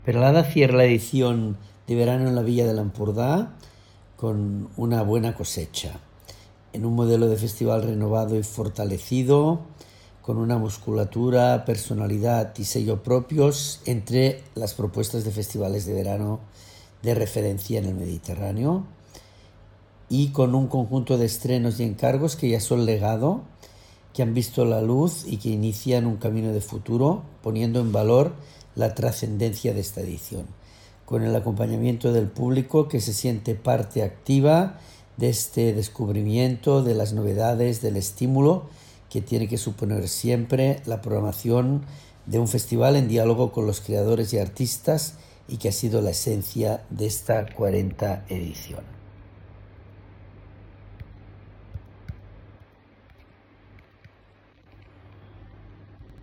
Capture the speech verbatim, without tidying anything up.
Peralada cierra la edición de verano en la Villa de l'Empordà con una buena cosecha, en un modelo de festival renovado y fortalecido, con una musculatura, personalidad y sello propios entre las propuestas de festivales de verano de referencia en el Mediterráneo, y con un conjunto de estrenos y encargos que ya son legado, que han visto la luz y que inician un camino de futuro, poniendo en valor la trascendencia de esta edición, con el acompañamiento del público que se siente parte activa de este descubrimiento, de las novedades, del estímulo que tiene que suponer siempre la programación de un festival en diálogo con los creadores y artistas, y que ha sido la esencia de esta cuarenta edición.